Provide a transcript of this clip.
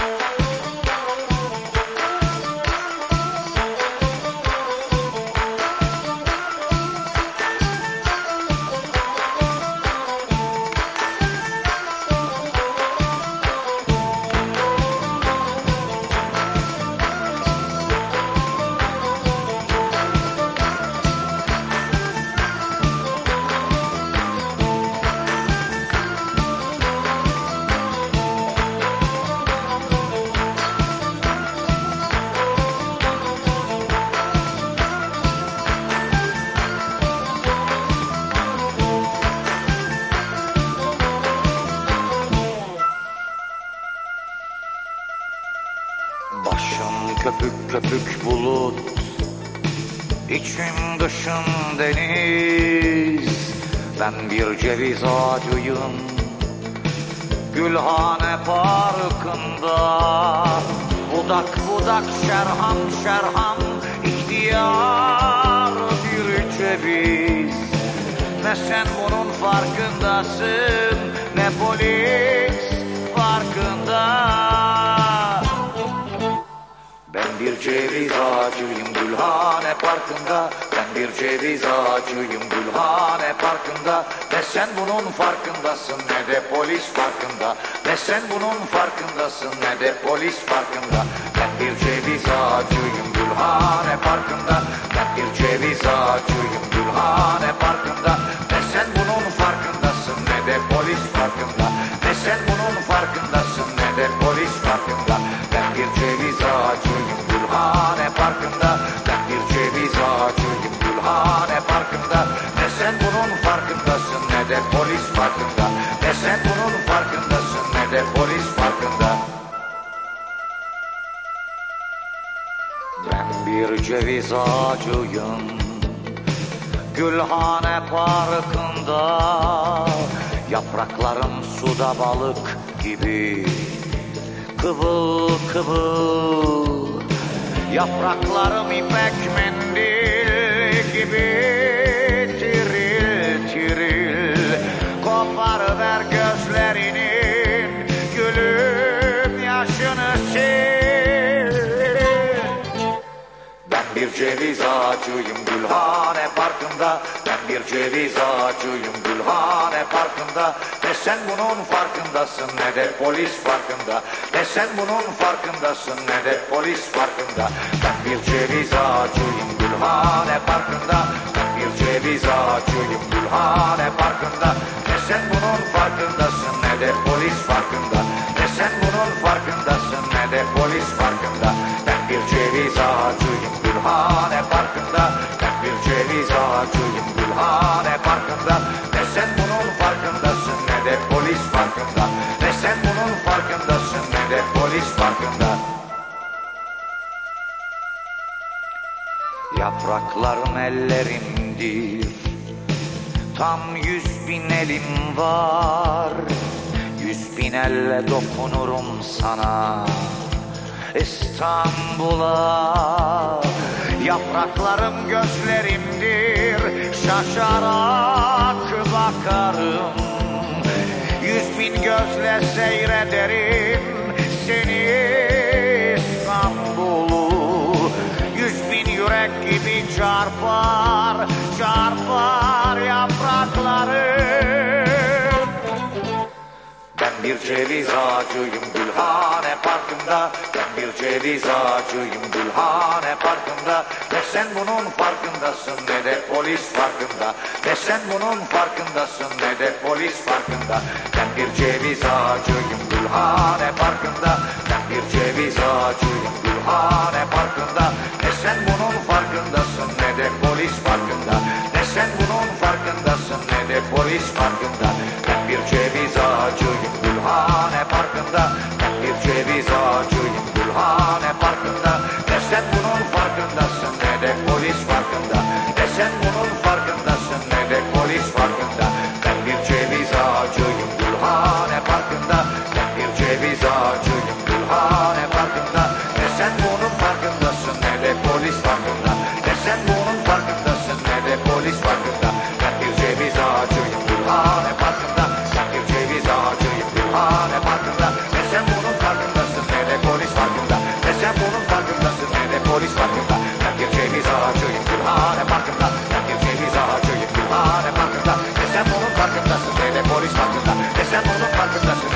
Başım köpük köpük bulut, içim dışım deniz. Ben bir ceviz ağacıyım, Gülhane Parkı'nda. Budak budak şerham şerham, ihtiyar bir ceviz. Ne sen bunun farkındasın, ne polis farkında. Ben bir ceviz ağacıyım Gülhane Parkı'nda. Ben bir ceviz ağacıyım Gülhane Parkı'nda. Ne sen bunun farkındasın ne de polis farkında. Ne sen bunun farkındasın ne de polis farkında. Ben bir ceviz ağacıyım Gülhane Parkı'nda. Ben bir ceviz ağacıyım Gülhane Parkı'nda. Ne sen bunun farkındasın ne de polis farkında. Ne sen bunun farkındasın ne de polis farkında. Ben bir ceviz ağacıyım Gülhane Parkı'nda. Ben bir ceviz ağacıyım Gülhane Parkı'nda. Ne sen bunun farkındasın ne de polis farkında. Ne sen bunun farkındasın ne de polis farkında. Ben bir ceviz ağacıyım Gülhane Parkı'nda. Yapraklarım suda balık gibi kıvıl kıvıl. Yapraklarım ipek mendil gibi tiril tiril. Koparıver gözlerinin gülüm yaşını sil. Ben bir ceviz ağacıyım Gülhane Parkı'nda. Ben bir ceviz ağacıyım Gülhane Parkı'nda. Ne sen bunun farkındasın ne de polis farkında. Ne sen bunun farkındasın ne de polis farkında. Ben bir ceviz ağacıyım Gülhane Parkı'nda. Ben bir ceviz ağacıyım Gülhane Parkı'nda. Ne sen bunun farkındasın ne de polis farkında. Ne sen bunun farkındasın ne de polis farkında. Ben bir ceviz ağacıyım Gülhane Parkı'nda. Ben bir ceviz ağacıyım Gülhane Parkı'nda. Ne sen bunun farkındasın ne de polis farkında. Ne sen bunun farkındasın ne de polis farkında. Yapraklarım ellerimdir, tam 100.000 elim var. 100.000 elle dokunurum sana İstanbul'a. Yapraklarım gözlerimdir, şaşarak bakarım. 100.000 gözle seyrederim seni İstanbul'u. 100.000 yürek gibi çarpar, çarpar yapraklarım. Ben bir ceviz ağacıyım Gülhane Parkı'nda. Ben bir ceviz ağacıyım Gülhane Parkı'nda. Ne sen bunun farkındasın ne de polis farkında. Ne sen bunun farkındasın ne de polis farkında. Ben bir ceviz ağacıyım Gülhane Parkı'nda. Ben bir ceviz ağacıyım Gülhane Parkı'nda. Ne sen bunun farkındasın ne de polis farkında. Ne sen bunun farkındasın ne de polis farkında. Ben bir ceviz ağacıyım Gülhane Parkı'nda. Ben bir ceviz ağacıyım Gülhane Parkı'nda. Ne sen bunun farkındasın ne de polis farkında. Ne sen bunun farkındasın ne de polis farkında. Ben bir ceviz ağacıyım Gülhane Parkı'nda. Ben bir ceviz ağacıyım Gülhane Parkı'nda. Ne sen bunun farkındasın ne de polis farkında. Ne sen bunun farkındasın ne de polis farkında. Ben bir ceviz ağacıyım Gülhane Parkı'nda. Ben bir ceviz ağacıyım Gülhane Parkı'nda. Ne sen bunun farkındasın ne de farkındasın. Ve de polis farkında. Ve sen bunun farkındasın.